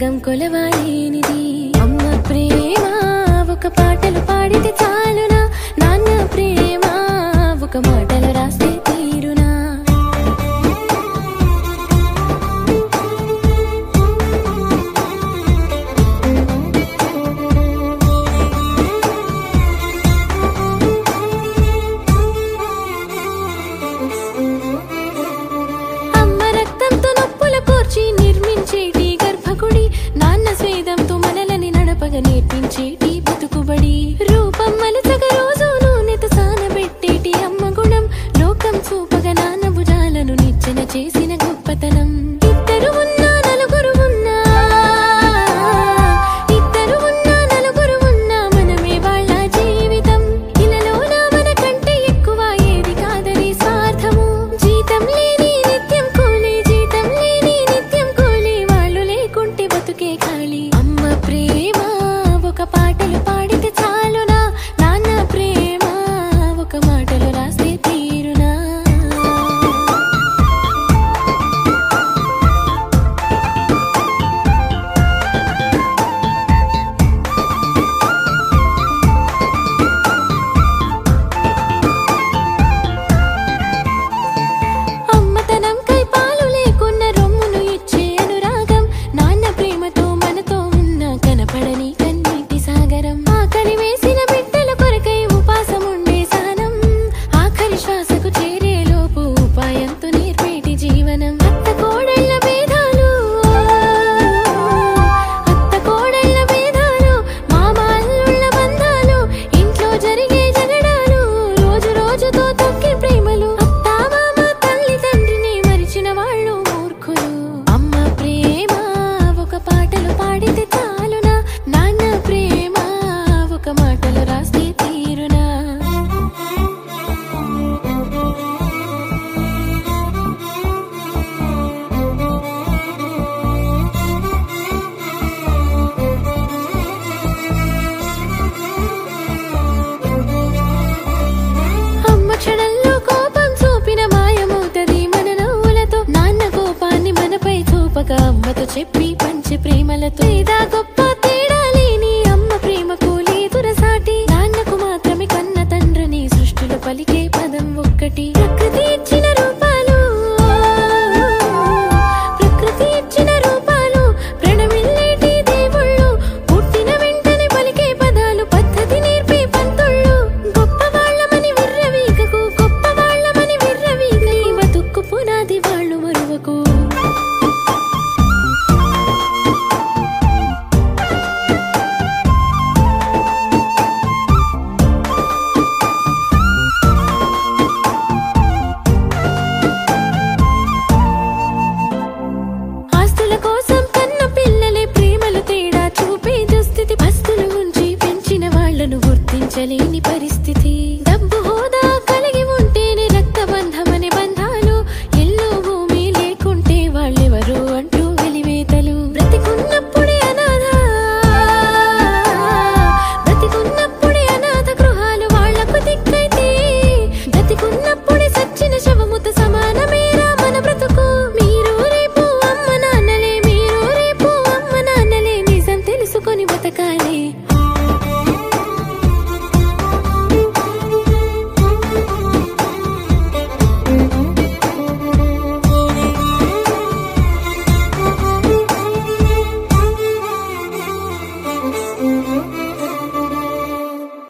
సగం కొలవాలేనిది అమ్మ ప్రేమ ఒక పాటలు పాడితే చాలునా నాన్న ప్రేమ ఒక మాటలు రాస్తే తీరునా అమ్మ రక్తంతో నొప్పుల కోర్చి నిర్మించేటి గర్భగుడి నాన్న స్వేదంతో మనలని నడపగ నేర్పించేటి బతుకుబడి రూపం మలచగ రోజు నూనెతో సానబెట్టేటి అమ్మ గుణం లోకం చూపగ నాన్న భుజాలను నిచ్చెన చేసిన గొప్పతనం ఇద్దరు ఉన్నా నలుగురు ఉన్నా మనమే వాళ్ళ జీవితం ఇలాలోన మన కంటే ఎక్కువ ఏది కాదని స్వార్థము జీతం లేని నిత్యం కూలి వాళ్ళు లేకుంటే బతుకే ఖాళీ అమ్మ ప్రేమ ఒక పాటలు పాడితే చాలునా నాన్న ప్రేమ ఒక మాటలు రాస్తే తీరునా అమ్మతనం కై పాలు లేకున్న రొమ్మును ఇచ్చే అనురాగం నాన్న ప్రేమతో మనతో ఉన్న కనపడని కన్నీటి సాగరం ఆకలి వేసిన బిడ్డల కొరకై ఉపాసముండే సహనం ఆఖరి శ్వాసకు చేరేలోపు ఉపాయంతో నేర్పేటి జీవనం అత్త కోడళ్ళ భేదాలు మామ అల్లుళ్ళ బంధాలు ఇంట్లో జరిగే జగడాలు రోజు రోజుతో తొక్కే ప్రేమలు అత్తా మామ తల్లి తండ్రిని మరిచిన వాళ్ళు మూర్ఖులు అమ్మ ప్రేమ ఒక పాటలు పాడితే చాలునా నాన్న ప్రేమ ఒక మాటలు రాస్తే తీరునా అమ్మ క్షణంలో కోపం చూపిన మాయమవుతది మన నవ్వులతో నాన్న కోపాన్ని మనపై చూపక అమ్మతో చెప్పి పంచే ప్రేమలతో ఇదా గొప్ప